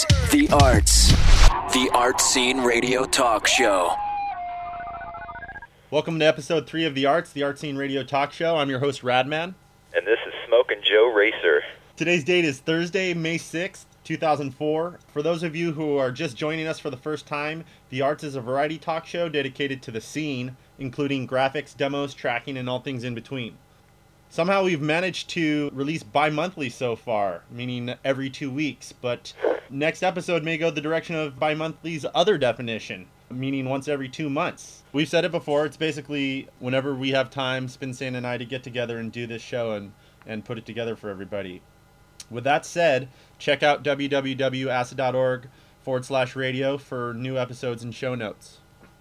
is The Arts, the Art Scene Radio Talk Show. Welcome to episode 3 of The Arts, the Art Scene Radio Talk Show. I'm your host, Radman. And this is Smokin' Joe Racer. Today's date is Thursday, May 6th, 2004. For those of you who are just joining us for the first time, The Arts is a variety talk show dedicated to the scene, including graphics, demos, tracking, and all things in between. Somehow we've managed to release bi-monthly so far, meaning every 2 weeks, but next episode may go the direction of bi-monthly's other definition, meaning once every 2 months. We've said it before, it's basically whenever we have time, Spinsan and I, to get together and do this show and put it together for everybody. With that said, check out www.acid.org/radio for new episodes and show notes.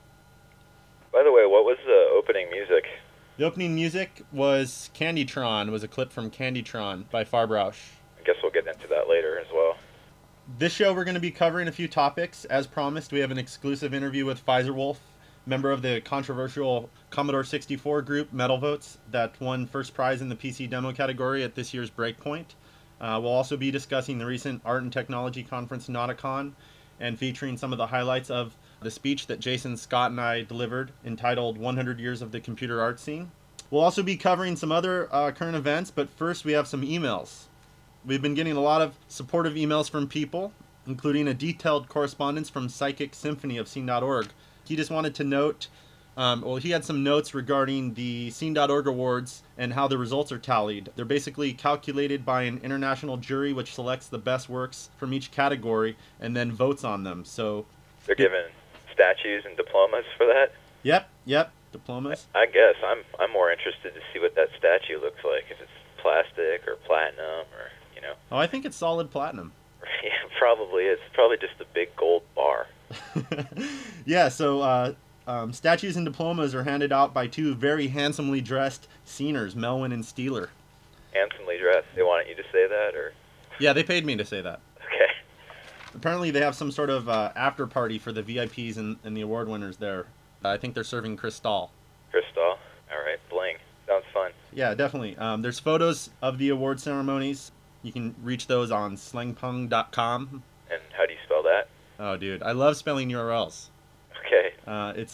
By the way, what was the opening music? The opening music was Candytron, was a clip from Candytron by Farbrausch. I guess we'll get into that later as well. This show we're going to be covering a few topics. As promised, we have an exclusive interview with Pfizerwolf, member of the controversial Commodore 64 group Metal Votes that won first prize in the PC demo category at this year's Breakpoint. We'll also be discussing the recent Art and Technology Conference Nauticon and featuring some of the highlights of the speech that Jason Scott and I delivered entitled 100 Years of the Computer Art Scene. We'll also be covering some other current events, but first we have some emails. We've been getting a lot of supportive emails from people, including a detailed correspondence from Psychic Symphony of Scene.org. He just wanted to note, he had some notes regarding the Scene.org awards and how the results are tallied. They're basically calculated by an international jury which selects the best works from each category and then votes on them. So they're given statues and diplomas for that? Yep, diplomas. I guess I'm more interested to see what that statue looks like, if it's plastic or platinum or, you know. Oh, I think it's solid platinum. Yeah, probably. It's probably just a big gold bar. Yeah, so statues and diplomas are handed out by two very handsomely dressed sceners, Melwin and Steeler. Handsomely dressed. They wanted you to say that, or? Yeah, they paid me to say that. Okay. Apparently they have some sort of after party for the VIPs and the award winners there. I think they're serving Cristal. Cristal? All right, bling. Sounds fun. Yeah, definitely. There's photos of the award ceremonies. You can reach those on slangpung.com. And how do you spell that? Oh, dude, I love spelling URLs. Okay. It's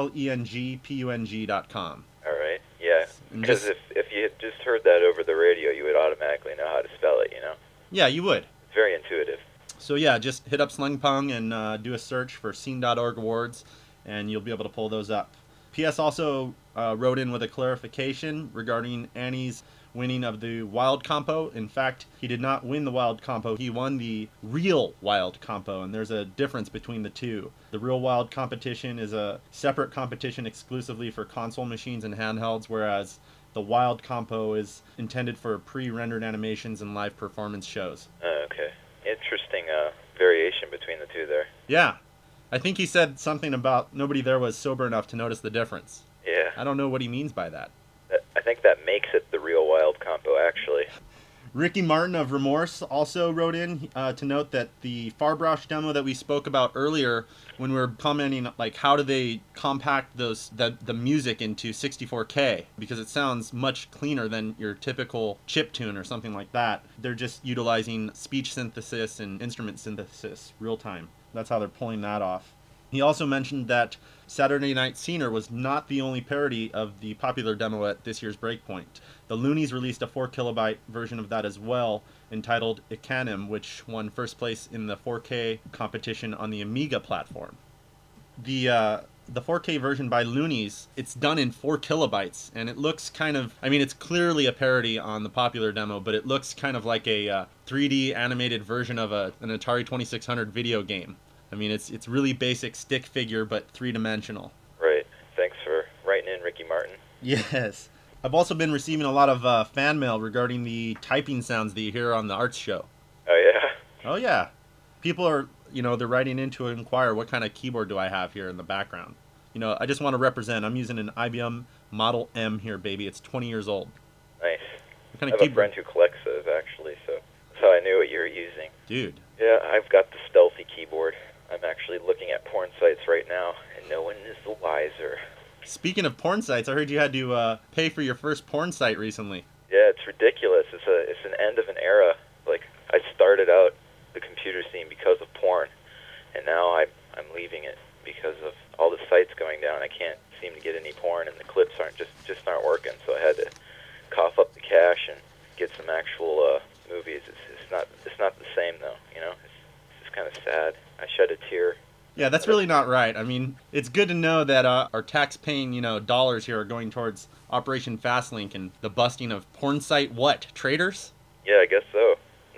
slengpung.com. All right, yeah. Because if you had just heard that over the radio, you would automatically know how to spell it, you know? Yeah, you would. It's very intuitive. So yeah, just hit up Slangpung and do a search for Scene.org awards, and you'll be able to pull those up. PS also wrote in with a clarification regarding Annie's winning of the Wild Compo. In fact, he did not win the Wild Compo. He won the Real Wild Compo, and there's a difference between the two. The Real Wild competition is a separate competition exclusively for console machines and handhelds, whereas the Wild Compo is intended for pre-rendered animations and live performance shows. Okay. Interesting variation between the two there. Yeah. I think he said something about nobody there was sober enough to notice the difference. Yeah. I don't know what he means by that. I think that makes it the Real Wild Compo, actually. Ricky Martin of Remorse also wrote in to note that the Farbrausch demo that we spoke about earlier, when we were commenting, like, how do they compact the music into 64K? Because it sounds much cleaner than your typical chiptune or something like that. They're just utilizing speech synthesis and instrument synthesis real time. That's how they're pulling that off. He also mentioned that Saturday Night Scener was not the only parody of the popular demo at this year's Breakpoint. The Loonies released a 4 kilobyte version of that as well, entitled Ikanim, which won first place in the 4K competition on the Amiga platform. The 4K version by Loonies, it's done in 4 kilobytes, and it looks kind of, I mean, it's clearly a parody on the popular demo, but it looks kind of like a 3D animated version of an Atari 2600 video game. I mean, it's really basic stick figure, but three-dimensional. Right. Thanks for writing in, Ricky Martin. Yes. I've also been receiving a lot of fan mail regarding the typing sounds that you hear on the Arts show. Oh, yeah? Oh, yeah. People are, they're writing in to inquire what kind of keyboard do I have here in the background. I just want to represent. I'm using an IBM Model M here, baby. It's 20 years old. Nice. What kind I of have keyboard? a friend who collects those, actually, so that's how I knew what you were using. Dude. Yeah, I've got the stealthy keyboard. I'm actually looking at porn sites right now, and no one is the wiser. Speaking of porn sites, I heard you had to pay for your first porn site recently. Yeah, it's ridiculous. It's an end of an era. Like, I started out the computer scene because of and now I'm leaving it because of all the sites going down. I can't seem to get any porn, and the clips just aren't working. So I had to cough up the cash and get some actual movies. It's not the same though. You know, it's just kind of sad. I shed a tear. Yeah, that's really not right. I mean, it's good to know that our tax-paying, dollars here are going towards Operation Fastlink and the busting of porn site traders? Yeah, I guess so.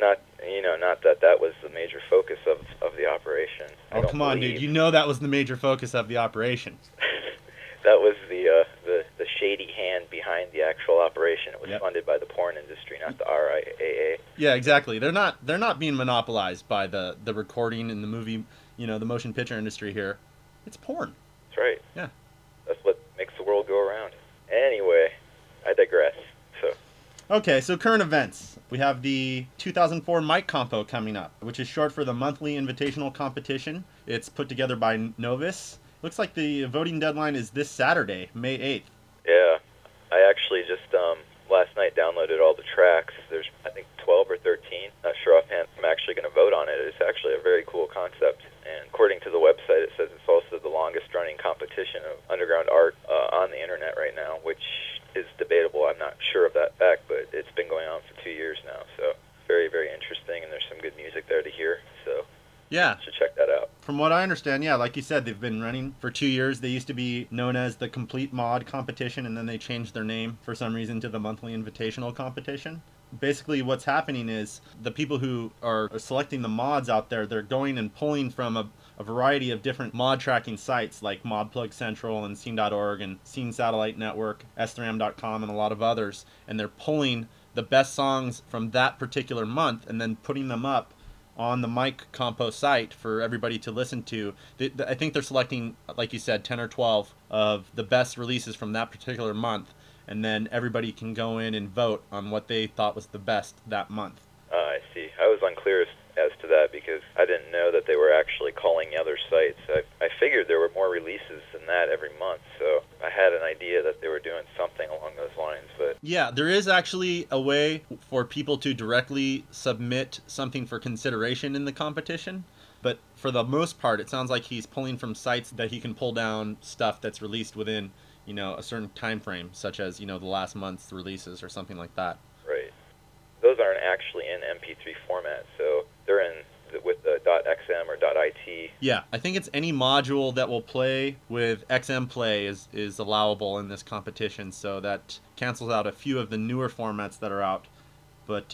Not that was the major focus of the operation. Oh, come on, dude. You know that was the major focus of the operation. That was the shady hand behind the actual operation. It was funded by the porn industry, not the RIAA. Yeah, exactly. They're not being monopolized by the recording and the movie, the motion picture industry here. It's porn. That's right. Yeah. That's what makes the world go around. Anyway, I digress. Okay, so current events. We have the 2004 Mike Compo coming up, which is short for the monthly invitational competition. It's put together by Novus. Looks like the voting deadline is this Saturday, May 8th. Yeah, I actually just last night downloaded all the tracks. There's, I think, 12 or 13. Not sure offhand. I'm actually going to vote on it. It's actually a very cool concept. And according to the website, it says it's also the longest-running competition of underground art on the internet right now, which is debatable. I'm not sure of that fact, but it's been going on for 2 years now. So very, very interesting, and there's some good music there to hear. So yeah, you should check that out. From what I understand, yeah, like you said, they've been running for 2 years. They used to be known as the Complete Mod Competition, and then they changed their name for some reason to the Monthly Invitational Competition. Basically, what's happening is the people who are selecting the mods out there, they're going and pulling from a variety of different mod tracking sites like ModPlug Central and Scene.org and Scene Satellite Network, S3M.com, and a lot of others, and they're pulling the best songs from that particular month and then putting them up on the Mike Compo site for everybody to listen to. I think they're selecting, like you said, 10 or 12 of the best releases from that particular month, and then everybody can go in and vote on what they thought was the best that month. I see. I was unclear as to that because I didn't know that they were actually calling other sites. I figured there were more releases than that every month, so I had an idea that they were doing something along those lines. But yeah, there is actually a way for people to directly submit something for consideration in the competition, but for the most part, it sounds like he's pulling from sites that he can pull down stuff that's released within, a certain time frame, such as, the last month's releases or something like that. Right. Those aren't actually in MP3 format, so they're in with the .xm or .it. Yeah, I think it's any module that will play with XM Play is allowable in this competition, so that cancels out a few of the newer formats that are out. But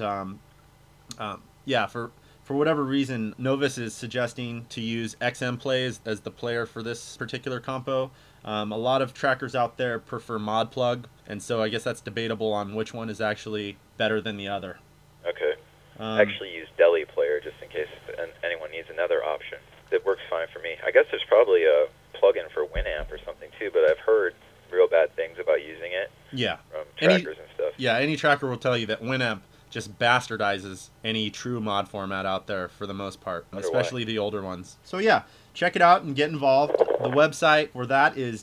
yeah, for whatever reason, Novus is suggesting to use XM Play as the player for this particular compo. A lot of trackers out there prefer ModPlug, and so I guess that's debatable on which one is actually better than the other. Okay. I actually use Deli Player just in case anyone needs another option. It works fine for me. I guess there's probably a plugin for Winamp or something too, but I've heard real bad things about using it. Yeah. From trackers and stuff. Yeah, any tracker will tell you that Winamp just bastardizes any true mod format out there for the most part, especially the older ones. So yeah, check it out and get involved. The website for that is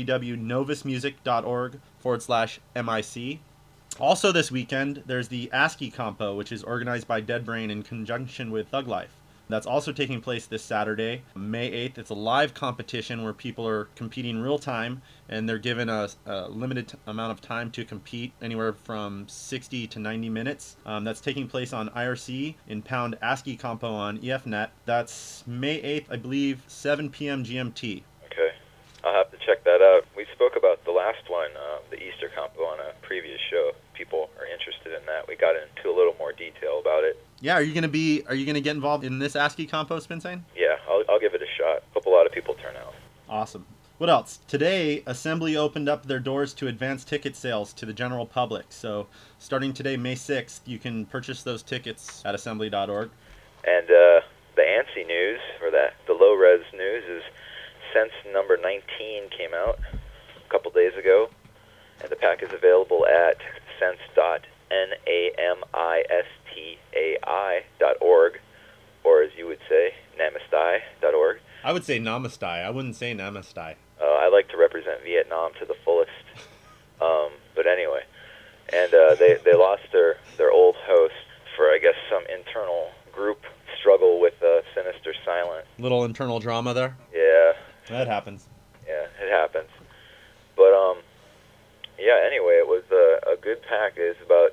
www.novusmusic.org/MIC. Also this weekend, there's the ASCII Compo, which is organized by Dead Brain in conjunction with Thug Life. That's also taking place this Saturday, May 8th. It's a live competition where people are competing real time, and they're given a limited amount of time to compete, anywhere from 60 to 90 minutes. That's taking place on IRC in Pound ASCII Compo on EFNet. That's May 8th, I believe, 7 p.m. GMT. Okay. I'll have to check that out. We spoke about the last one, the Easter Compo, on a previous show. People are interested in that. We got into a little more detail about it. Yeah, are you gonna get involved in this ASCII Compo, Spinsane? Yeah, I'll give it a shot. Hope a lot of people turn out. Awesome. What else? Today, Assembly opened up their doors to advanced ticket sales to the general public. So, starting today, May 6th, you can purchase those tickets at assembly.org. And the ANSI news, or the low-res news, is Sense number 19 came out a couple days ago, and the pack is available at sense.namistai.org, or as you would say, namistai.org. I would say Namaste. I wouldn't say Namaste. I like to represent Vietnam to the fullest. But anyway, and they lost their old host for, I guess, some internal group struggle with Sinister Silent. Little internal drama there. Yeah, That happens. yeah, it happens. But yeah. Anyway, it was a good pack. It was about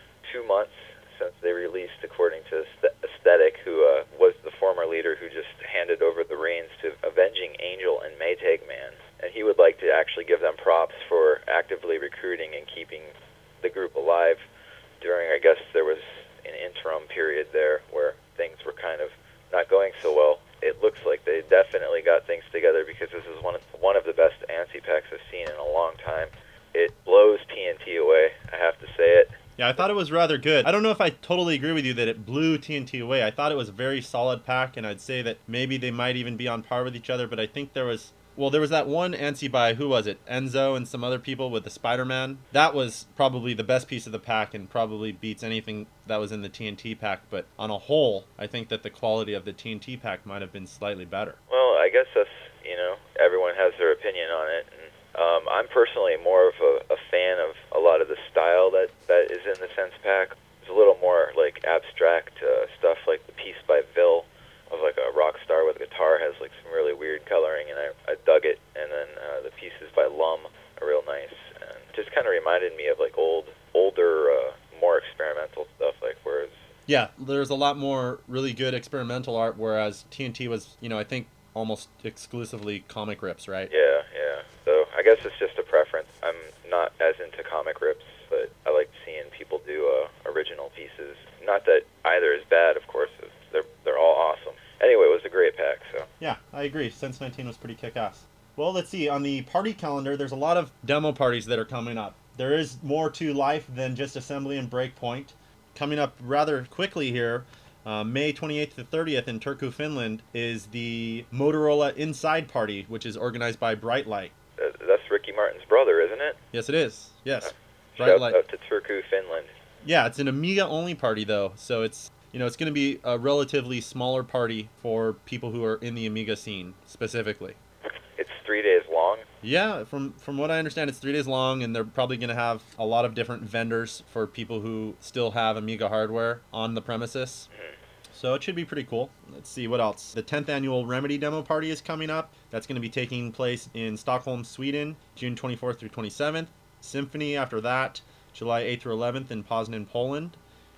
2 months since they released, according to Aesthetic, who was the former leader who just handed over the reins to Avenging Angel and Maytag Man. And he would like to actually give them props for actively recruiting and keeping the group alive during, I guess there was an interim period there where things were kind of not going so well. It looks like they definitely got things together, because this is one of the best ANSI packs I've seen in a long time. It blows TNT away, I have to say it. Yeah, I thought it was rather good. I don't know if I totally agree with you that it blew TNT away. I thought it was a very solid pack, and I'd say that maybe they might even be on par with each other, but I think there was that one ANSI by, who was it? Enzo and some other people with the Spider-Man. That was probably the best piece of the pack and probably beats anything that was in the TNT pack, but on a whole, I think that the quality of the TNT pack might have been slightly better. Well, I guess that's, everyone has their opinion on it. And I'm personally more of a fan of a lot of the style that is in the Sense pack. It's a little more like abstract stuff, like the piece by Vil of like a rock star with a guitar has like some really weird coloring, and I dug it. And then the pieces by Lum are real nice, and just kind of reminded me of like older, more experimental stuff. Like whereas yeah, there's a lot more really good experimental art, whereas TNT was, I think almost exclusively comic rips, right? Yeah. So I guess it's just a preference. I'm not as into comic rips, but I like seeing people do original pieces. Not that either is bad, of course. They're all awesome. Anyway, it was a great pack. So yeah, I agree. Sense 19 was pretty kick-ass. Well, let's see. On the party calendar, there's a lot of demo parties that are coming up. There is more to life than just Assembly and Breakpoint. Coming up rather quickly here, May 28th to 30th in Turku, Finland, is the Motorola Inside Party, which is organized by Brightlight. That's Ricky Martin's brother, isn't it? Yes, it is. Yes. Shout out to Turku, Finland. Yeah, it's an Amiga-only party, though, so it's it's going to be a relatively smaller party for people who are in the Amiga scene, specifically. It's 3 days long? Yeah, from what I understand, it's 3 days long, and they're probably going to have a lot of different vendors for people who still have Amiga hardware on the premises. So it should be pretty cool. Let's see, what else? The 10th annual Remedy demo party is coming up. That's going to be taking place in Stockholm, Sweden, June 24th through 27th. Symphony after that, July 8th through 11th in Poznan, Poland.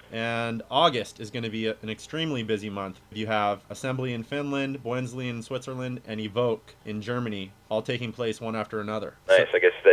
And August is going to be an extremely busy month. You have Assembly in Finland, Boensley in Switzerland, and Evoke in Germany, all taking place one after another. Nice. I guess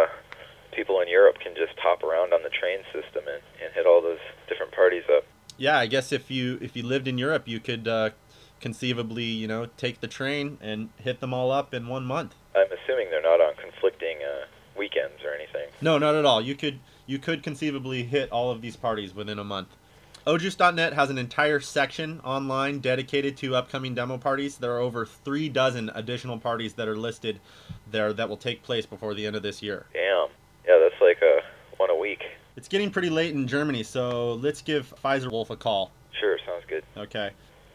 people in Europe can just hop around on the train system and hit all those different parties up. Yeah, I guess if you lived in Europe, you could conceivably, take the train and hit them all up in 1 month. I'm assuming they're not on conflicting weekends or anything. No, not at all. You could conceivably hit all of these parties within a month. Ojus.net has an entire section online dedicated to upcoming demo parties. There are over 36 additional parties that are listed there that will take place before the end of this year. Damn. Yeah, that's like one a week. It's getting pretty late in Germany, so let's give Pfizer Wolf a call. Sure, sounds good. Okay.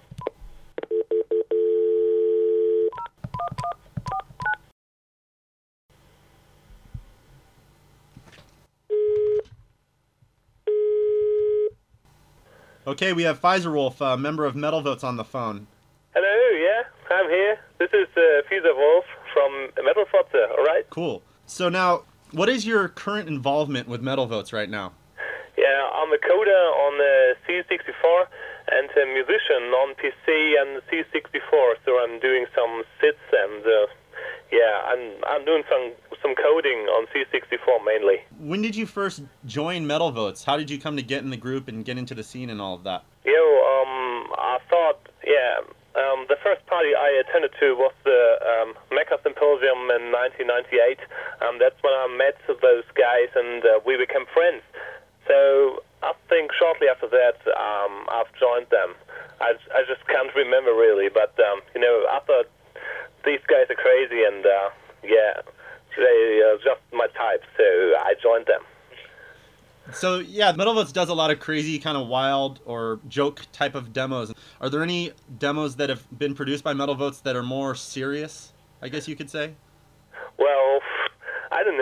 Okay, we have Pfizer Wolf, a member of Metal Votes, on the phone. Hello, yeah, I'm here. This is Pfizer Wolf from Metal Votes, alright? Cool. So now, what is your current involvement with Metal Votes right now? Yeah, I'm a coder on the C64 and a musician on PC and C64, so I'm doing some sits and I'm doing some coding on C64 mainly. When did you first join Metal Votes? How did you come to get in the group and get into the scene and all of that? I thought, the first party I attended to was the Mecha Symposium in 1998. That's when I met those guys and we became friends. So I think shortly after that, I've joined them. I just can't remember really, but I thought these guys are crazy, and they are just my type, so I joined them. So yeah, Metal Votes does a lot of crazy, kind of wild or joke type of demos. Are there any demos that have been produced by Metal Votes that are more serious, I guess you could say? Well, I don't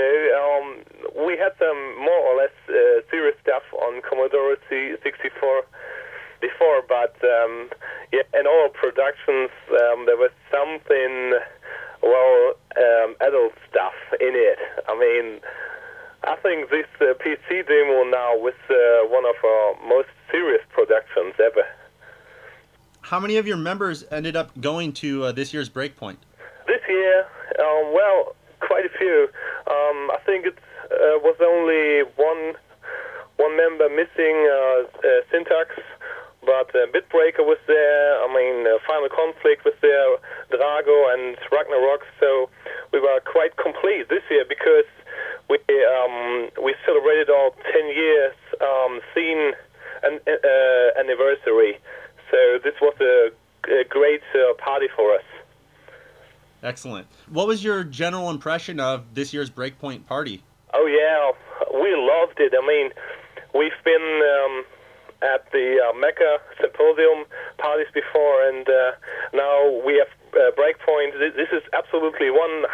know. We had some more or less serious stuff on Commodore C64. before, but yeah, in all productions there was something, adult stuff in it. I mean, I think this PC demo now was one of our most serious productions ever. How many of your members ended up going to this year's Breakpoint? This year, quite a few. I think it was only one member missing, Syntax, but Bitbreaker was there. I mean, Final Conflict was there, Drago and Ragnarok. So we were quite complete this year because we celebrated our 10 years scene anniversary. So this was a great party for us. Excellent. What was your general impression of this year's Breakpoint party? Oh yeah, we loved it. I mean, we've been at the Mecca Symposium parties before, and now we have Breakpoint. This is absolutely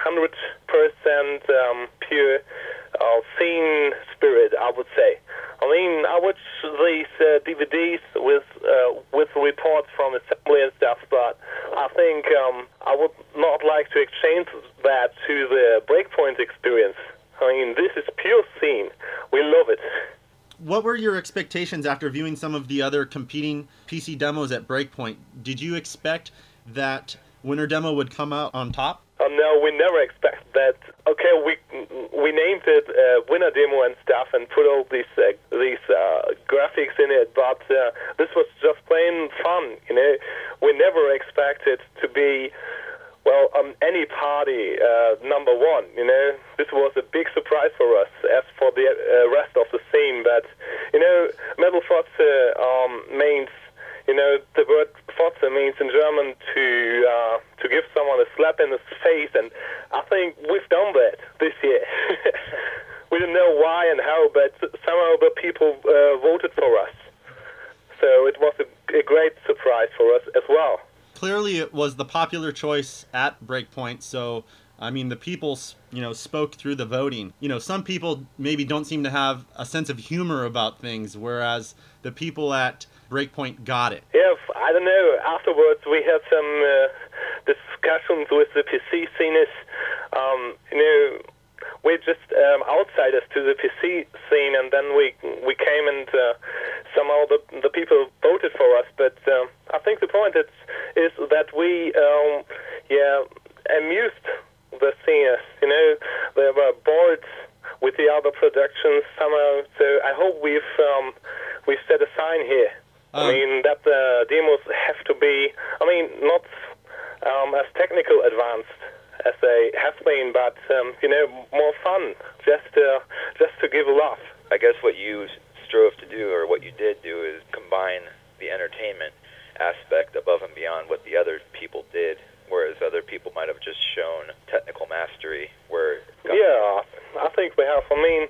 100% pure scene spirit, I would say. I mean, I watch these DVDs with reports from assembly and stuff, but I think I would not like to exchange that to the Breakpoint experience. I mean, this is pure scene. We love it. What were your expectations after viewing some of the other competing PC demos at Breakpoint? Did you expect that Winter Demo would come out on top? No, we never expected that. Okay, we named it Winter Demo and stuff and put all these graphics in it, but this was just plain fun. You know, we never expected to be any party number one. You know, this was a big surprise for us. As for the rest of the scene, but you know, Metal Fotze means, you know, the word Fotze means in German to give someone a slap in the face, and I think we've done that this year. We didn't know why and how, but somehow the people voted for us. So it was a great surprise for us as well. Clearly, it was the popular choice at Breakpoint, so I mean, the people, spoke through the voting. You know, some people maybe don't seem to have a sense of humor about things, whereas the people at Breakpoint got it. Yeah, I don't know. Afterwards, we had some discussions with the PC sceners. We're just outsiders to the PC scene, and then we came and somehow the people voted for us. But I think the point is that we amused the singers. You know, they were bored with the other productions somehow. So I hope we've set a sign here. I mean, that the demos have to be, not as technical advanced as they have been, but more fun, just to give a laugh. I guess what you strove to do, or what you did do, is combine the entertainment aspect above and beyond what the other people did, whereas other people might have just shown technical mastery. Yeah, I think we have. I mean,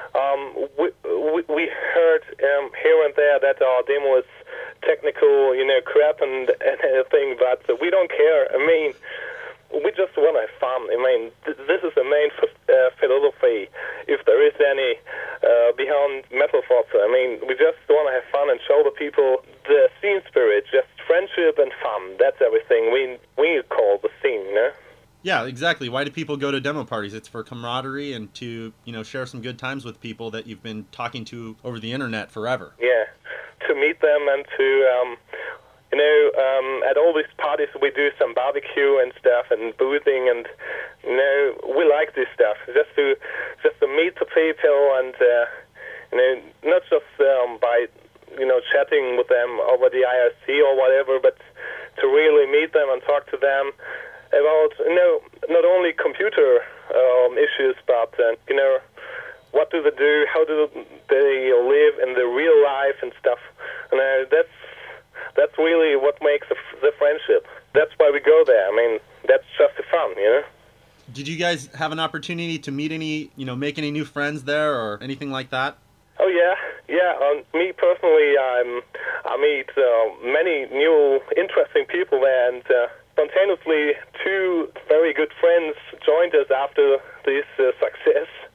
we heard here and there that our demo is technical, crap and everything, but we don't care. I mean, we just want to have fun. I mean, this is the main philosophy, if there is any, behind Metal Fotze. I mean, we just want to have fun and show the people the scene spirit, just friendship and fun. That's everything we call the scene, you know? Yeah, exactly. Why do people go to demo parties? It's for camaraderie and to, share some good times with people that you've been talking to over the internet forever. Yeah, to meet them and to... at all these parties we do some barbecue and stuff and boothing, and we like this stuff just to meet the people and not just by chatting with them over the IRC or whatever, but to really meet them and talk to them about not only computer issues, but what do they do, how do they live in the real life and stuff. That's really what makes the friendship. That's why we go there. I mean, that's just the fun, Did you guys have an opportunity to meet any, make any new friends there or anything like that? Oh, yeah. Me personally, I meet many new, interesting people there, and spontaneously 2 very good friends joined us after this success.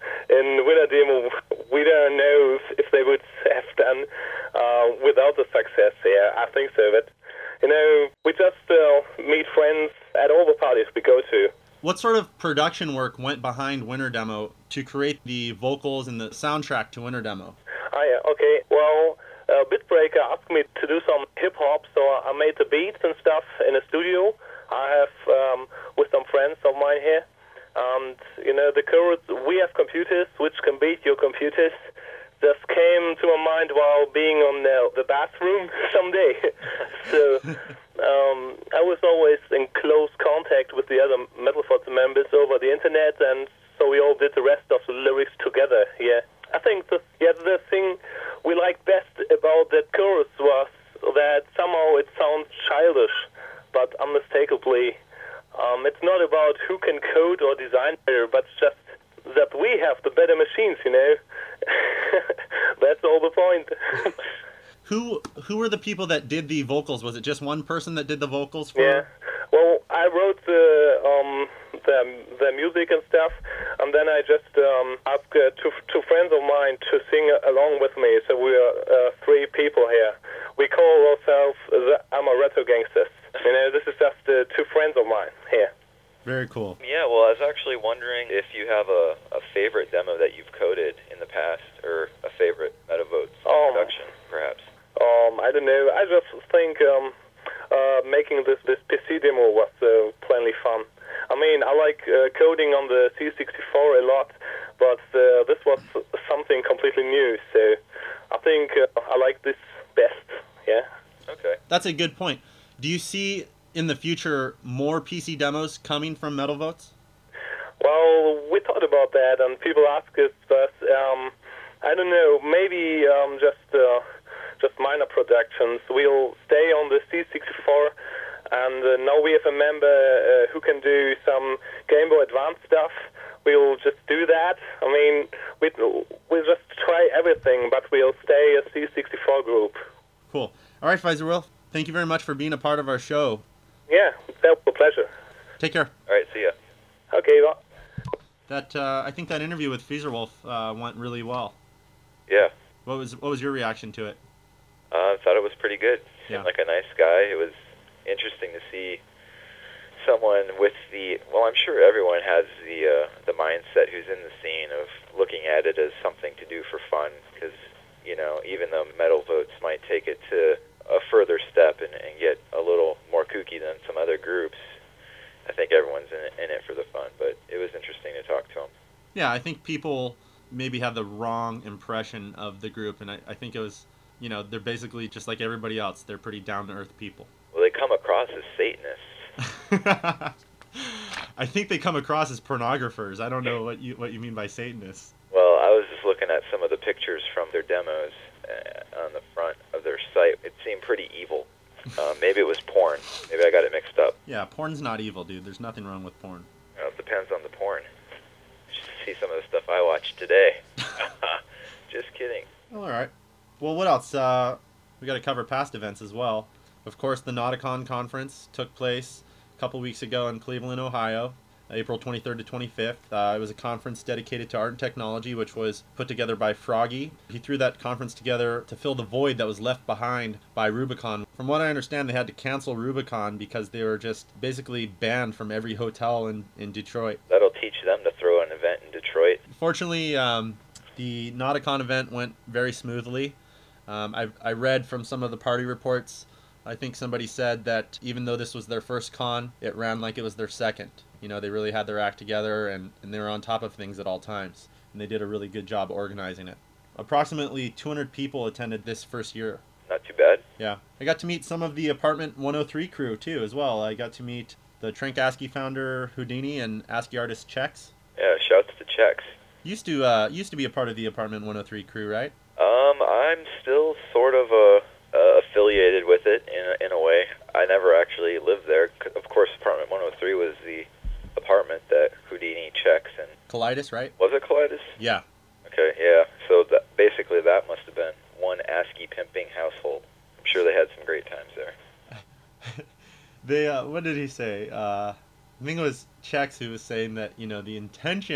in Winter Demo, we don't know if they would have done without the success here. I think so. But, we just meet friends at all the parties we go to. What sort of production work went behind Winter Demo to create the vocals and the soundtrack to Winter Demo? Ah, yeah, okay. Well, Bitbreaker asked me to do some hip-hop, so I made the beats and stuff in a studio. I have with some friends of mine here. And, the chorus, we have computers which can beat your computers, just came to my mind while being on the bathroom someday. So I was always in close contact with the other Metalfots members over the internet, and so we all did the rest of the lyrics together, yeah. I think the thing we liked best about that chorus was that somehow it sounds childish, but unmistakably, it's not about who can code or design better, but just that we have the better machines, That's all the point. Who were the people that did the vocals? Was it just one person that did the vocals for? Yeah. Well, I wrote the music and stuff, and then I just asked two friends of mine to sing along with me. So we are 3 people here. We call ourselves the Amaretto Gangsters. This is just 2 friends of mine here. Very cool. Yeah, well, I was actually wondering if you have a favorite demo that you've coded in the past, or a favorite Metavotes production, perhaps. I don't know. I just think making this PC demo was plenty fun. I mean, I like coding on the C64 a lot, but this was something completely new, so I think I like this best, yeah. Okay. That's a good point. Do you see in the future more PC demos coming from Metalvotes? Well, we thought about that, and people ask us, but I don't know, maybe just minor productions. We'll stay on the C64, and now we have a member who can do some Game Boy Advance stuff. We'll just do that. I mean, we'll just try everything, but we'll stay a C64 group. Cool. All right, Fizerwill, thank you very much for being a part of our show. Yeah, that was a pleasure. Take care. All right, see ya. Okay, well. I think that interview with Fizerwolf went really well. Yeah. What was your reaction to it? I thought it was pretty good. Yeah. Seemed like a nice guy. It was interesting to see someone with I'm sure everyone has the mindset who's in the scene of looking at it as something to do for fun, because, even though Metalvotes might take it to a further step and get a little more kooky than some other groups, I think everyone's in it for the fun, but it was interesting to talk to him. Yeah, I think people maybe have the wrong impression of the group, and I think it was, they're basically just like everybody else. They're pretty down-to-earth people. Well, they come across as Satanists. I think they come across as pornographers. I don't know what you mean by Satanists. Well, I was just looking at some of the pictures from their demos on the front of their site. It seemed pretty evil. Maybe it was porn. Maybe I got it mixed up. Yeah, porn's not evil, dude. There's nothing wrong with porn. Well, it depends on the porn. Just see some of the stuff I watched today. Just kidding. All right. Well, what else? We got to cover past events as well. Of course, the Nauticon conference took place a couple weeks ago in Cleveland, Ohio, April 23rd to 25th. It was a conference dedicated to art and technology, which was put together by Froggy. He threw that conference together to fill the void that was left behind by Rubicon. From what I understand, they had to cancel Rubicon because they were just basically banned from every hotel in Detroit. That'll teach them to throw an event in Detroit. Fortunately, the Nauticon event went very smoothly. I read from some of the party reports, I think somebody said that even though this was their first con, it ran like it was their second. They really had their act together, and they were on top of things at all times. And they did a really good job organizing it. Approximately 200 people attended this first year. Not too bad. Yeah. I got to meet some of the Apartment 103 crew, too, as well. I got to meet the Trank ASCII founder, Houdini, and ASCII artist, Chex. Yeah, shouts to Chex. Used to be a part of the Apartment 103 crew, right? I'm still sort of affiliated with it in a way. I never actually lived there. Of course, Apartment 103 was the apartment that Houdini, Chex, and... Kaleidos, right? Was it Kaleidos? Yeah. Okay, yeah. So basically that must have been one ASCII pimping household. I'm sure they had some great times there. What did he say? I think it was Chex who was saying that, the intention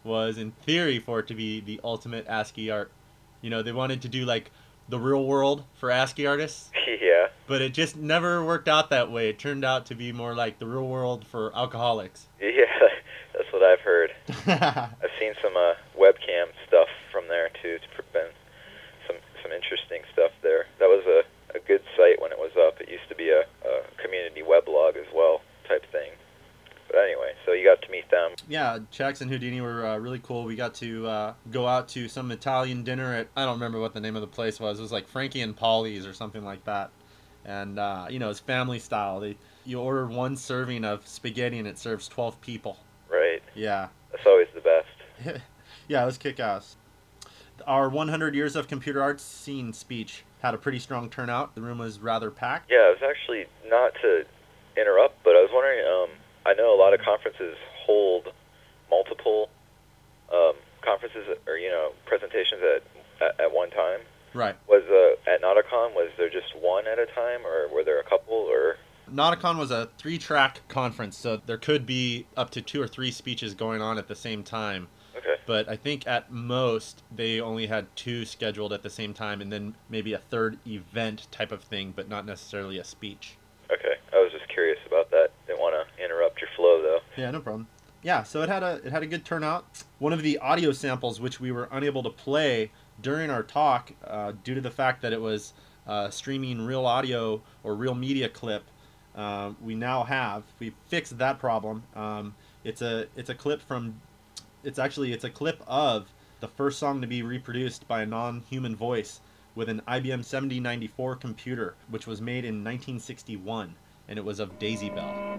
was, in theory, for it to be the ultimate ASCII art. You know, they wanted to do like the real world for ASCII artists, Yeah. but it just never worked out that way. It turned out to be more like the real world for alcoholics. Yeah, that's what I've heard. I've seen some webcam stuff from there too. It's been some interesting stuff there. That was a good site when it was up. It used to be a community weblog as well type thing. But anyway, so you got to meet them. Yeah, Chax and Houdini were really cool. We got to go out to some Italian dinner at, I don't remember what the name of the place was. It was like Frankie and Polly's or something like that. And, you know, it's family style. You order one serving of spaghetti and it serves 12 people. Right. Yeah. That's always the best. Yeah, it was kick-ass. Our 100 Years of Computer Arts Scene speech had a pretty strong turnout. The room was rather packed. Yeah, it was actually, not to interrupt, but I was wondering, I know a lot of conferences hold multiple conferences or, you know, presentations at one time. Right. Was at Nauticon, was there just one at a time, or were there a couple, or? Nauticon was a 3-track conference, so there could be up to 2 or 3 speeches going on at the same time. Okay. But I think at most they only had 2 scheduled at the same time, and then maybe a third event type of thing, but not necessarily a speech. Okay, I was just curious about that. Didn't want to interrupt your flow, though. Yeah, no problem. Yeah, so it had a good turnout. One of the audio samples which we were unable to play during our talk due to the fact that it was streaming real audio or real media clip, we now have. We fixed that problem. It's a clip from. It's a clip of the first song to be reproduced by a non-human voice with an IBM 7094 computer, which was made in 1961, and it was of Daisy Bell.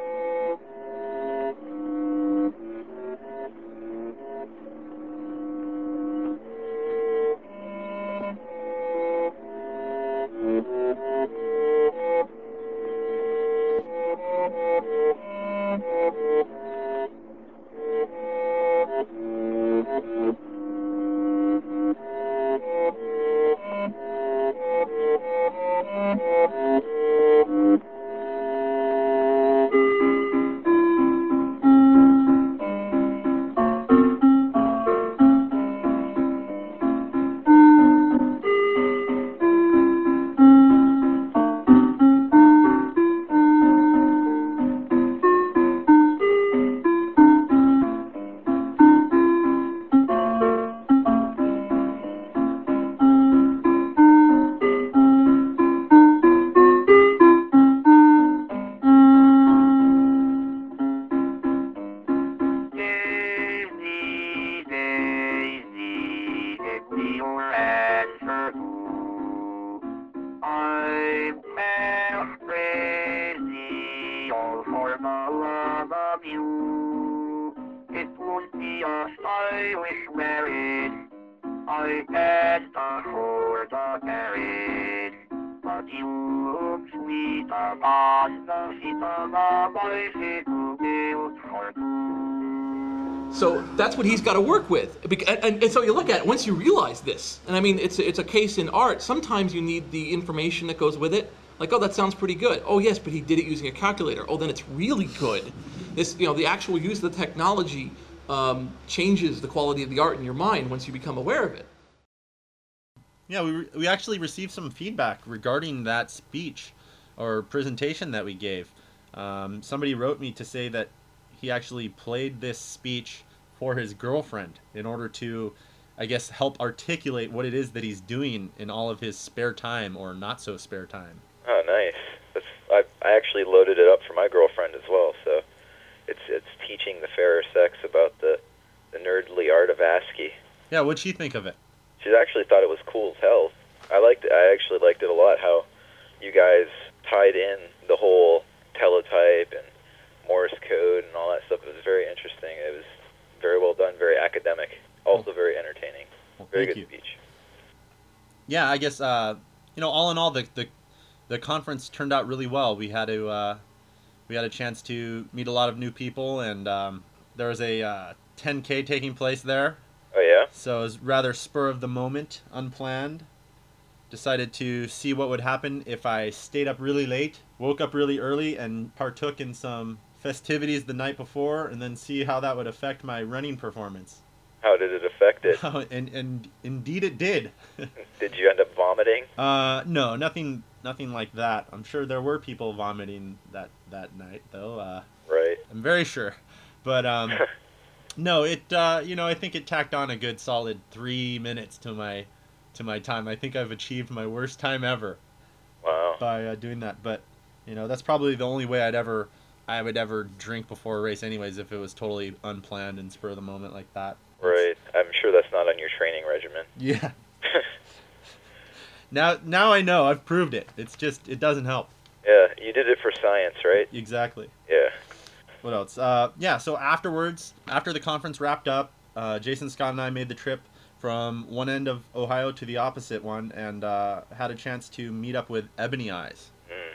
So that's what he's got to work with. And so you look at it, once you realize this, and I mean, it's a case in art, sometimes you need the information that goes with it. Like, oh, that sounds pretty good. Oh, yes, but he did it using a calculator. Oh, then it's really good. This, you know, the actual use of the technology changes the quality of the art in your mind once you become aware of it. Yeah, we actually received some feedback regarding that speech or presentation that we gave. Somebody wrote me to say that he actually played this speech for his girlfriend in order to, I guess, help articulate what it is that he's doing in all of his spare time or not so spare time. Oh, nice. I actually loaded it up for my girlfriend as well, so it's teaching the fairer sex about the nerdly art of ASCII. Yeah, what'd she think of it? She actually thought it was cool as hell. I actually liked it a lot, how you guys tied in the whole teletype and Morse code and all that stuff. It was very interesting. It was very well done, very academic, also very entertaining. Well, very thank good you. speech. Yeah, I guess all in all, the conference turned out really well. We had a chance to meet a lot of new people, and there was a 10K taking place there. Oh yeah. So it was rather spur of the moment, unplanned. Decided to see what would happen if I stayed up really late, woke up really early, and partook in some festivities the night before and then see how that would affect my running performance. How did it affect it? And indeed it did. Did you end up vomiting? No, nothing like that. I'm sure there were people vomiting that night, though. Right. I'm very sure. But no, it I think it tacked on a good solid 3 minutes to my time. I think I've achieved my worst time ever. Wow. By doing that. But that's probably the only way I would ever drink before a race, anyways, if it was totally unplanned and spur of the moment like that. Right. I'm sure that's not on your training regimen. Yeah. Now I know. I've proved it. It's just it doesn't help. Yeah, you did it for science, right? Exactly. Yeah. What else? Yeah. So afterwards, after the conference wrapped up, Jason Scott and I made the trip from one end of Ohio to the opposite one, and had a chance to meet up with Ebony Eyes.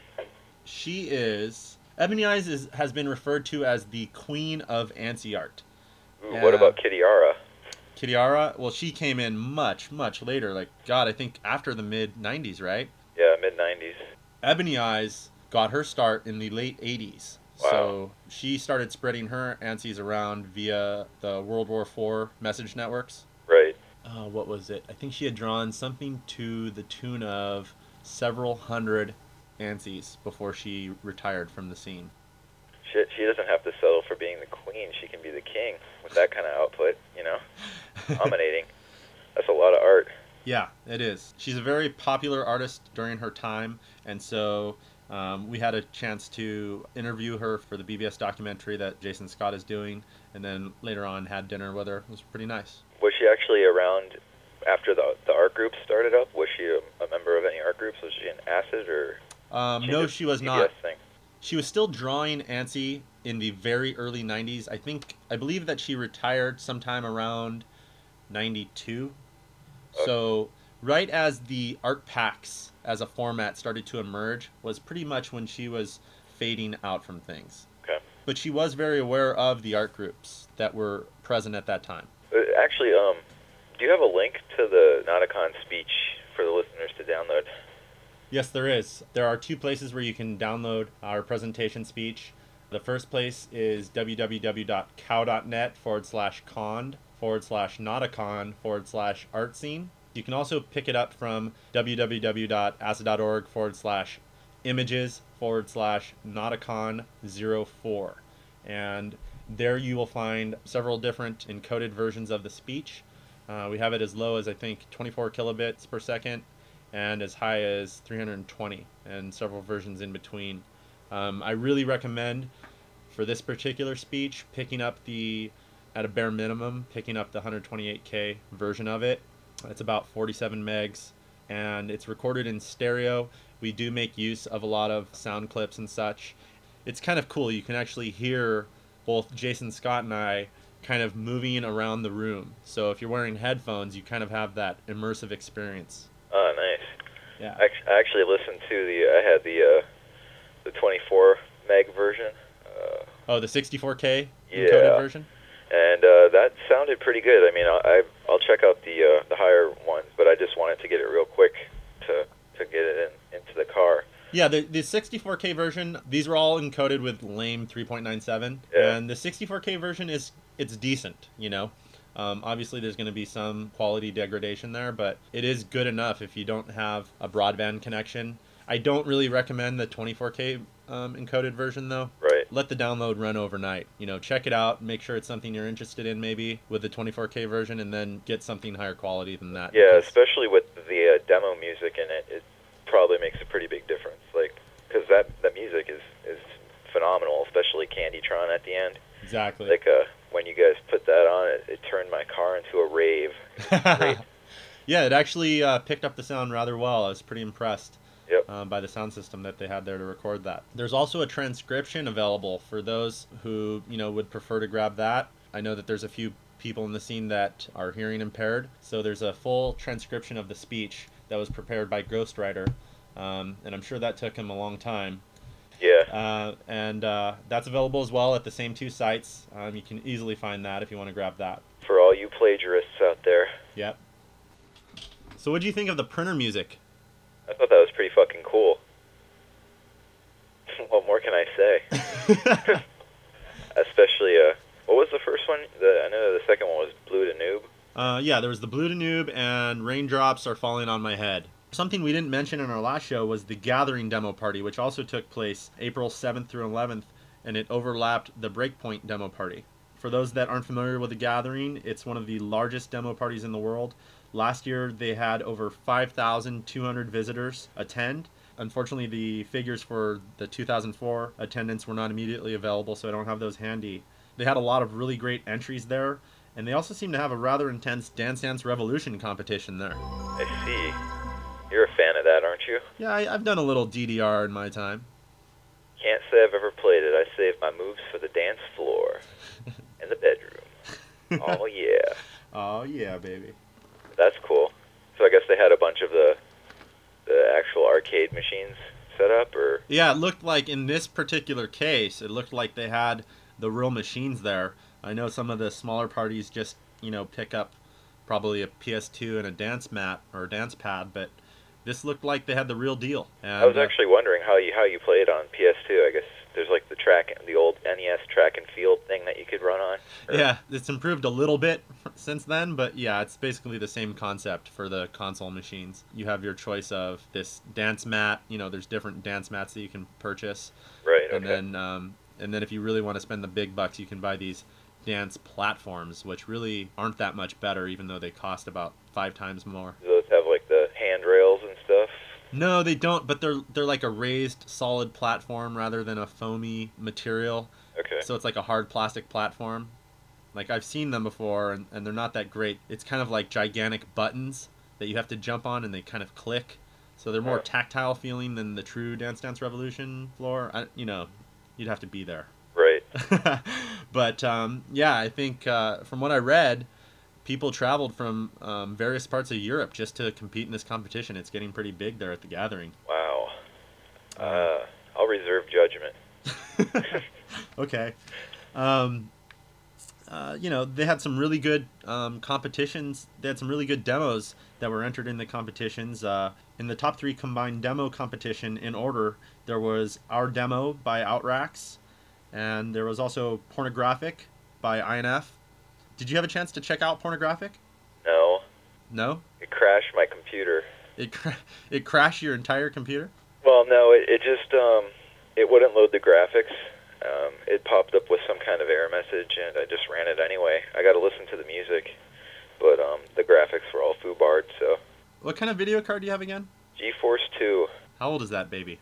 Ebony Eyes has been referred to as the queen of ANSI art. Ooh, what about Kitiara? Kitiara, well, she came in much, much later. Like, God, I think after the mid-90s, right? Yeah, mid-90s. Ebony Eyes got her start in the late 80s. Wow. So she started spreading her ANSIs around via the World War IV message networks. Right. What was it? I think she had drawn something to the tune of several hundred ANSIs before she retired from the scene. Shit, she doesn't have to settle for being the queen. She can be the king with that kind of output, Dominating. That's a lot of art. Yeah, it is. She's a very popular artist during her time, and so we had a chance to interview her for the BBS documentary that Jason Scott is doing, and then later on had dinner with her. It was pretty nice. Was she actually around after the art group started up? Was she a member of any art groups? Was she in Acid or? No, she was BBS not. Thing? She was still drawing ANSI in the very early 90s. I believe that she retired sometime around 92. Okay. So right as the art packs as a format started to emerge was pretty much when she was fading out from things. Okay. But she was very aware of the art groups that were present at that time. Actually, do you have a link to the Nauticon speech for the listeners to download? Yes, there is. There are 2 places where you can download our presentation speech. The first place is www.cow.net/cond/Nauticon/artscene. You can also pick it up from www.acid.org/images/Nauticon04. And there you will find several different encoded versions of the speech. We have it as low as, I think, 24 kilobits per second, and as high as 320, and several versions in between. I really recommend, for this particular speech, at a bare minimum, picking up the 128K version of it. It's about 47 megs, and it's recorded in stereo. We do make use of a lot of sound clips and such. It's kind of cool. You can actually hear both Jason Scott and I kind of moving around the room. So if you're wearing headphones, you kind of have that immersive experience. Oh, nice. Yeah. I actually listened to I had the 24 meg version. The 64K yeah. encoded version? And that sounded pretty good. I mean, I'll check out the higher ones, but I just wanted to get it real quick to get it into the car. Yeah, the 64K version, these were all encoded with lame 3.97, yeah. And the 64K version it's decent, Obviously, there's going to be some quality degradation there, but it is good enough if you don't have a broadband connection. I don't really recommend the 24K encoded version, though. Right. Let the download run overnight. Check it out, make sure it's something you're interested in maybe with the 24K version, and then get something higher quality than that. Yeah, especially with the demo music in it, it probably makes a pretty big difference. Because that music is phenomenal, especially Candytron at the end. Exactly. When you guys put that on, it turned my car into a rave. Great. Yeah, it actually picked up the sound rather well. I was pretty impressed. Yep. By the sound system that they had there to record that. There's also a transcription available for those who, would prefer to grab that. I know that there's a few people in the scene that are hearing impaired, so there's a full transcription of the speech that was prepared by Ghostwriter, and I'm sure that took him a long time. Yeah. And that's available as well at the same 2 sites. You can easily find that if you want to grab that. For all you plagiarists out there. Yep. So what do you think of the printer music? I thought that was pretty fucking cool. What more can I say? especially what was the first one? I know the second one was Blue Danube. Yeah, there was the Blue Danube and Raindrops Are Falling on My Head. Something we didn't mention in our last show was the Gathering demo party, which also took place April 7th through 11th, and it overlapped the Breakpoint demo party. For those that aren't familiar with the Gathering, it's one of the largest demo parties in the world. Last year, they had over 5,200 visitors attend. Unfortunately, the figures for the 2004 attendance were not immediately available, so I don't have those handy. They had a lot of really great entries there, and they also seem to have a rather intense Dance Dance Revolution competition there. I see. You're a fan of that, aren't you? Yeah, I've done a little DDR in my time. Can't say I've ever played it. I save my moves for the dance floor and the bedroom. Oh, yeah. Oh, yeah, baby. That's cool. So I guess they had a bunch of the actual arcade machines set up, or? Yeah, it looked like in this particular case, it looked like they had the real machines there. I know some of the smaller parties just, pick up probably a PS2 and a dance mat or a dance pad, but this looked like they had the real deal. And, I was actually wondering how you played on PS2. I guess there's like the old NES track and field thing that you could run on. Yeah, it's improved a little bit since then, but yeah, it's basically the same concept for the console machines. You have your choice of this dance mat. There's different dance mats that you can purchase. Right. Okay. And then if you really want to spend the big bucks, you can buy these dance platforms, which really aren't that much better, even though they cost about 5 times more. Do those have like the handrails and stuff? No, they don't, but they're like a raised solid platform rather than a foamy material. Okay. So it's like a hard plastic platform. Like I've seen them before, and they're not that great. It's kind of like gigantic buttons that you have to jump on, and they kind of click. So they're more tactile feeling than the true Dance Dance Revolution floor. You'd have to be there. Right. But yeah, I think from what I read, people traveled from various parts of Europe just to compete in this competition. It's getting pretty big there at the Gathering. Wow. I'll reserve judgment. Okay. They had some really good competitions. They had some really good demos that were entered in the competitions. In the top 3 combined demo competition in order, there was Our Demo by Outrax, and there was also Pornographic by INF. Did you have a chance to check out Pornographic? No. No? It crashed my computer. It crashed your entire computer? Well, no, it just it wouldn't load the graphics. It popped up with some kind of error message, and I just ran it anyway. I got to listen to the music, but the graphics were all foobarred. So. What kind of video card do you have again? GeForce 2. How old is that baby?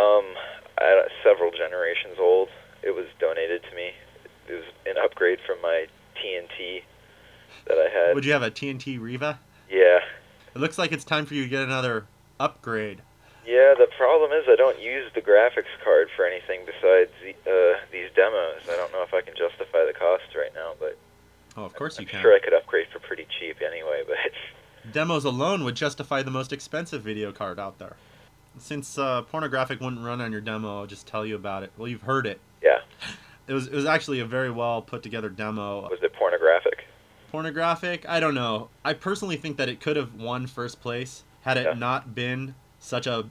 Several generations old. It was donated to me. It was an upgrade from my TNT that I had. Would you have a TNT Riva? Yeah. It looks like it's time for you to get another upgrade. Yeah, the problem is I don't use the graphics card for anything besides these demos. I don't know if I can justify the cost right now, but Oh, of course you can. I'm sure I could upgrade for pretty cheap anyway, but demos alone would justify the most expensive video card out there. Since Pornographic wouldn't run on your demo, I'll just tell you about it. Well, you've heard it. yeah. It was actually a very well put together demo. Was it Pornographic? Pornographic? I don't know. I personally think that it could have won first place had it not been such a,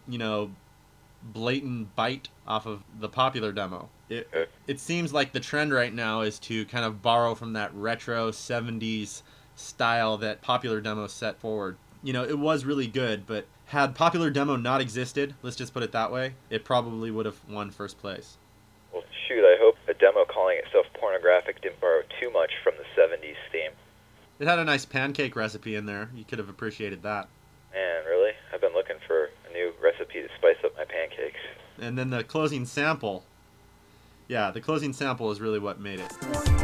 blatant bite off of the popular demo. It seems like the trend right now is to kind of borrow from that retro 70s style that popular demo set forward. It was really good, but had popular demo not existed, let's just put it that way, it probably would have won first place. Well, shoot, I hope a demo calling itself Pornographic didn't borrow too much from the 70s theme. It had a nice pancake recipe in there. You could have appreciated that. Man, really? I've been looking for a new recipe to spice up my pancakes. And then the closing sample. Yeah, the closing sample is really what made it.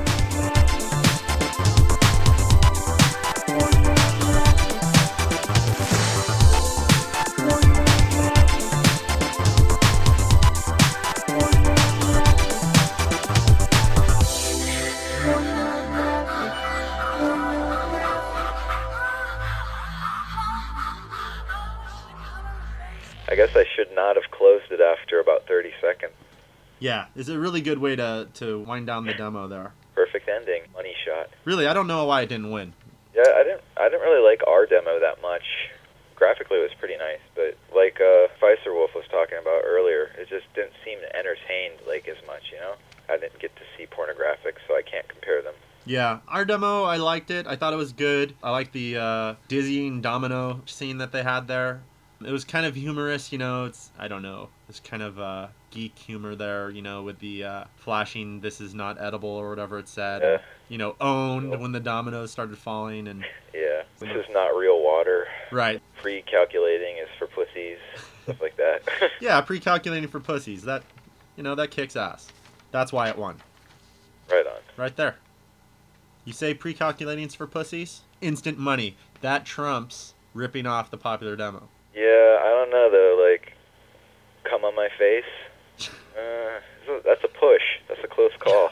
I guess I should not have closed it after about 30 seconds. Yeah, it's a really good way to wind down the demo there. Perfect ending. Money shot. Really, I don't know why it didn't win. Yeah, I didn't really like our demo that much. Graphically, it was pretty nice, but like Wolf was talking about earlier, it just didn't seem entertained like as much, I didn't get to see Pornographic, so I can't compare them. Yeah, our demo, I liked it. I thought it was good. I liked the dizzying domino scene that they had there. It was kind of humorous, you know. I don't know. It's kind of geek humor there, you know, with the flashing "this is not edible" or whatever it said. Yeah. You know, owned when the dominoes started falling, and Yeah, this is not real water. right. Pre-calculating is for pussies, stuff like that. Yeah, pre-calculating for pussies. That, you know, that kicks ass. That's why it won. Right on. Right there. You say pre-calculating's for pussies? Instant money. That trumps ripping off the popular demo. Yeah, I don't know though. Like, come on my face. That's a push. That's a close call.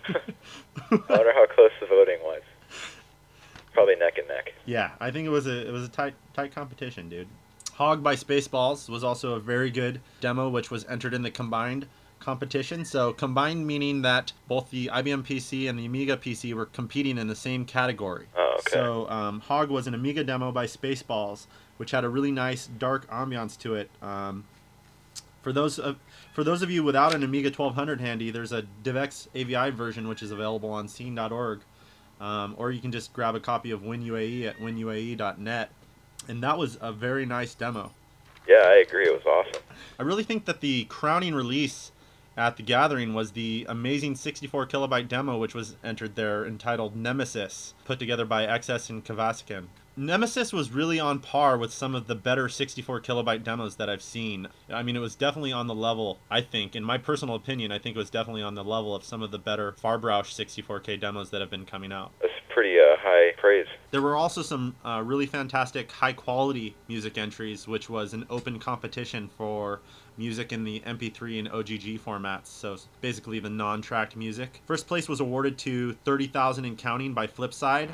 I wonder how close the voting was. Probably neck and neck. Yeah, I think it was a tight competition, dude. Hog by Spaceballs was also a very good demo, which was entered in the combined competition. So combined meaning that both the IBM PC and the Amiga PC were competing in the same category. Oh, okay. So Hog was an Amiga demo by Spaceballs, which had a really nice dark ambiance to it. For those of you without an Amiga 1200 handy, there's a DivX AVI version which is available on scene.org, or you can just grab a copy of WinUAE at winuae.net, and that was a very nice demo. Yeah, I agree. It was awesome. I really think that the crowning release at the gathering was the amazing 64 kilobyte demo which was entered there, entitled Nemesis, put together by XS and Kavasikan. Nemesis was really on par with some of the better 64 kilobyte demos that I've seen. I mean, it was definitely on the level, I think, in my personal opinion, I think it was definitely on the level of some of the better Farbrausch 64K demos that have been coming out. That's pretty high praise. There were also some really fantastic high-quality music entries, which was an open competition for music in the MP3 and OGG formats, so basically the non-tracked music. First place was awarded to 30,000 and Counting by Flipside.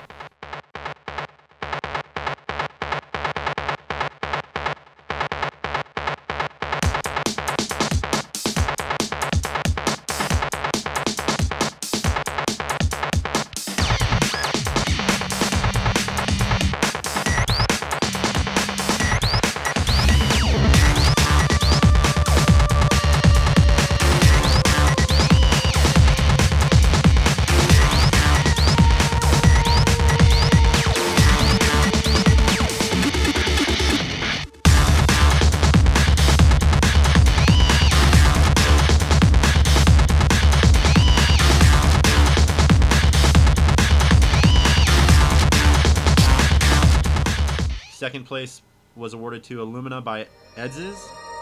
Second place was awarded to Illumina by Edzes.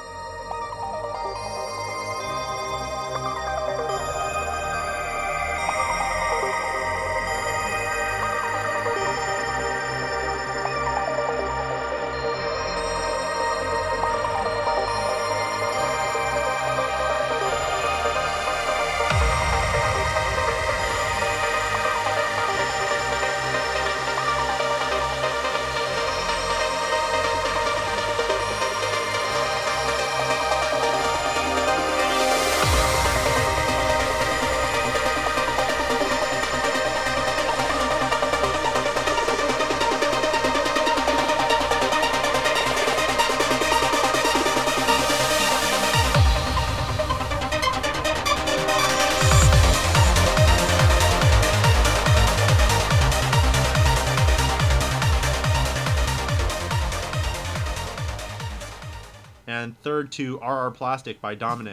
And third to RR Plastic by Domine.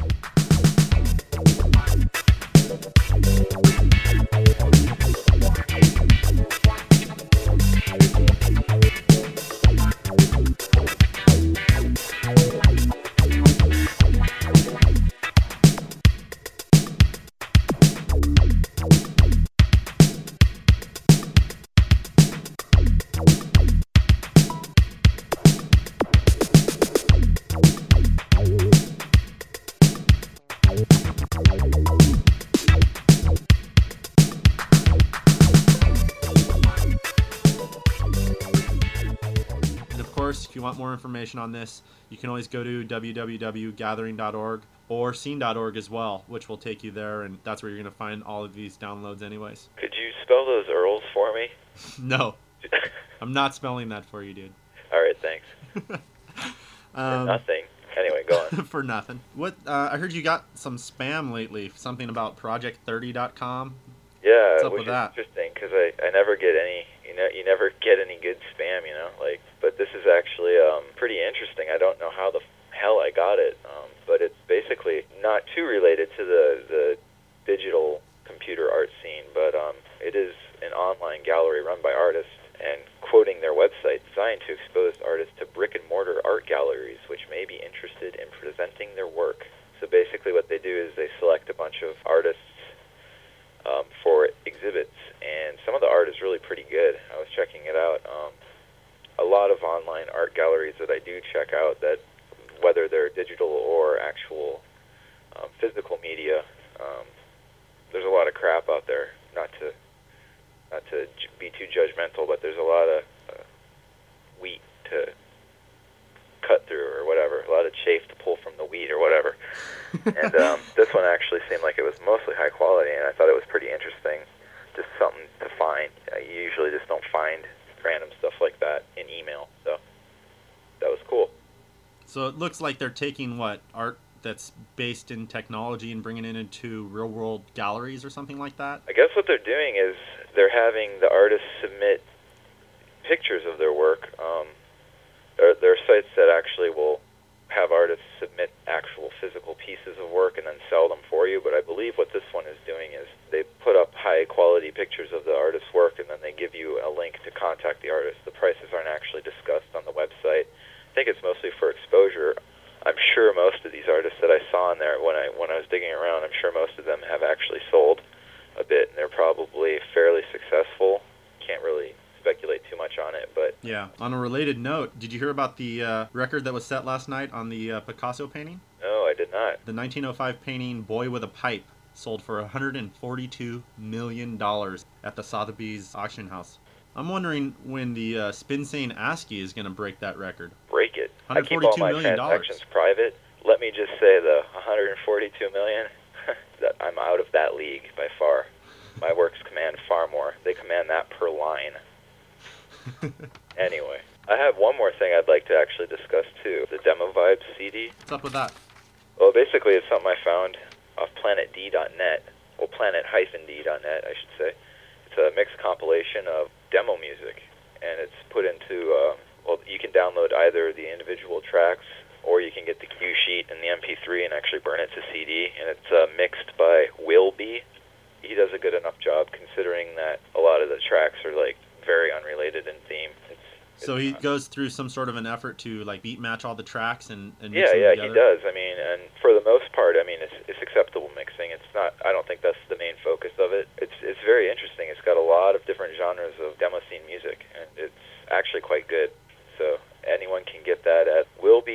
If you want more information on this, you can always go to www.gathering.org or scene.org as well, which will take you there, and that's where you're going to find all of these downloads anyways. Could you spell those URLs for me? No. I'm not spelling that for you, dude. All right, thanks. Nothing. Anyway, going? For nothing. What? I heard you got some spam lately. Something about project30.com. Yeah, What's up which with is that? interesting because I never get any, you never get any good spam, like, but this is actually pretty interesting. I don't know how the hell I got it, but it's basically not too related to the digital computer art scene, but it is an online gallery run by artists, and quoting their website, designed to expose artists to brick-and-mortar art galleries which may be interested in presenting their work. So basically what they do is they select a bunch of artists for exhibits, and some of the art is really pretty good. I was checking it out. A lot of online art galleries that I do check out, that whether they're digital or actual physical media, there's a lot of crap out there. Not to be too judgmental, but there's a lot of wheat to cut through or whatever, a lot of chaff to pull from the wheat or whatever. And this one actually seemed like it was mostly high quality, and I thought it was pretty interesting. Just something to find. You usually just don't find random stuff like that in email, so that was cool. So it looks like they're taking art that's based in technology and bringing it into real-world galleries or something like that? I guess what they're doing is they're having the artists submit pictures of their work. There are sites that actually will have artists submit actual physical pieces of work and then sell them for you, but I believe what this one is doing is they put up high-quality pictures of the artist's work, and then they give you a link to contact the artist. The prices aren't actually discussed on the website. I think it's mostly for exposure. I'm sure most of these artists that I saw in there when I was digging around, I'm sure most of them have actually sold a bit, and they're probably fairly successful. Can't really speculate too much on it, but yeah. On a related note, did you hear about the record that was set last night on the Picasso painting? No, I did not. The 1905 painting "Boy with a Pipe" sold for $142 million at the Sotheby's auction house. I'm wondering when the Spinsane ASCII is going to break that record. Break it. I keep all my transactions private. Let me just say the $142 million, that I'm out of that league by far. My works command far more. They command that per line. Anyway, I have one more thing I'd like to actually discuss too. The Demo Vibes CD. What's up with that? Well, basically it's something I found off planetd.net. Well, planet-d.net, I should say. It's a mixed compilation of demo music, and it's put into, well, you can download either the individual tracks, or you can get the cue sheet and the MP3 and actually burn it to CD, and it's mixed by Will B. He does a good enough job, considering that a lot of the tracks are, like, very unrelated in theme. So he goes through some sort of an effort to like beat match all the tracks and mix them together? He does. I mean, and for the most part, I mean, it's acceptable mixing. It's not. I don't think that's the main focus of it. It's very interesting. It's got a lot of different genres of demo scene music, and it's actually quite good. So anyone can get that at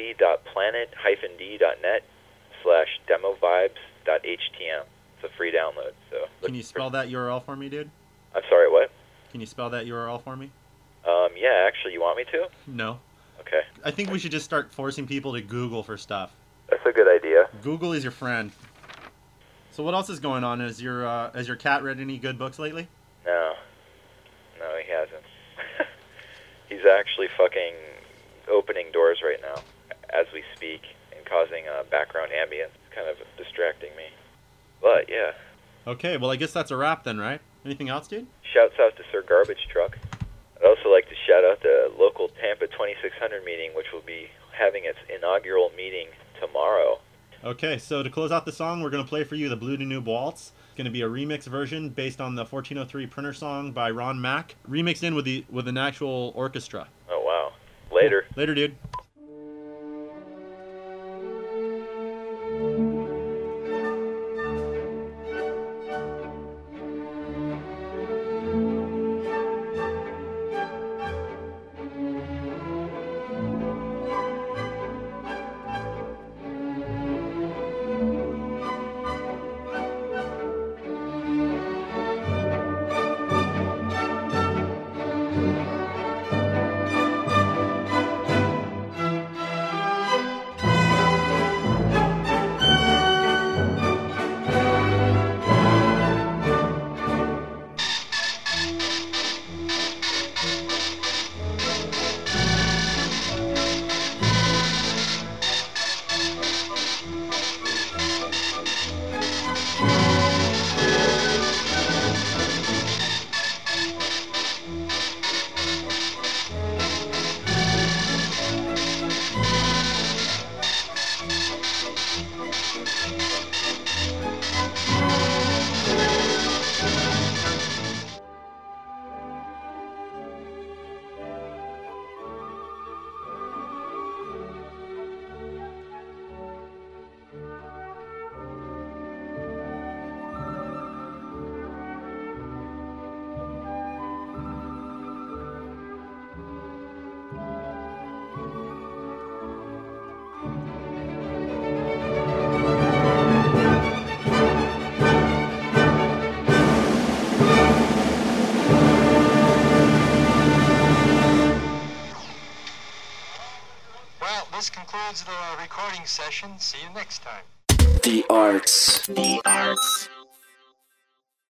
willbe.planet-d.net/demovibes.htm. It's a free download. So can you spell that URL for me, dude? I'm sorry, what? Can you spell that URL for me? Yeah, actually, you want me to? No. Okay. I think we should just start forcing people to Google for stuff. That's a good idea. Google is your friend. So what else is going on? Has your cat read any good books lately? No, he hasn't. He's actually fucking opening doors right now as we speak and causing background ambience. It's kind of distracting me. But, yeah. Okay, well, I guess that's a wrap then, right? Anything else, dude? Shouts out to Sir Garbage Truck. I'd also like to shout out the local Tampa 2600 meeting, which will be having its inaugural meeting tomorrow. Okay, so to close out the song, we're going to play for you the Blue Danube Waltz. It's going to be a remix version based on the 1403 Printer song by Ron Mack, remixed in with an actual orchestra. Oh, wow. Later. Cool. Later, dude. this concludes the recording session. See you next time. The arts. The arts.